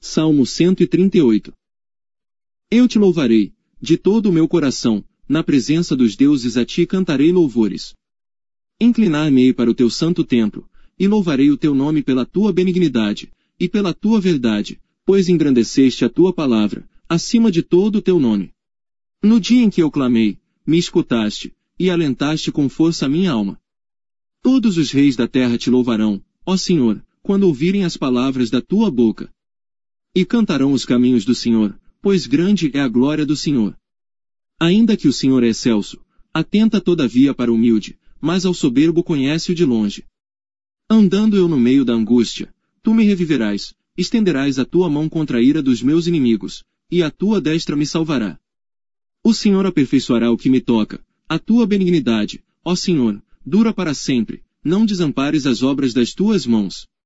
Salmo 138. Eu te louvarei, de todo o meu coração, na presença dos deuses a ti cantarei louvores. Inclinar-me-ei para o teu santo templo, e louvarei o teu nome pela tua benignidade, e pela tua verdade, pois engrandeceste a tua palavra, acima de todo o teu nome. No dia em que eu clamei, me escutaste, e alentaste com força a minha alma. Todos os reis da terra te louvarão, ó Senhor, quando ouvirem as palavras da tua boca. E cantarão os caminhos do Senhor, pois grande é a glória do Senhor. Ainda que o Senhor é excelso, atenta todavia para o humilde, mas ao soberbo conhece-o de longe. Andando eu no meio da angústia, tu me reviverás, estenderás a tua mão contra a ira dos meus inimigos, e a tua destra me salvará. O Senhor aperfeiçoará o que me toca, a tua benignidade, ó Senhor, dura para sempre, não desampares as obras das tuas mãos.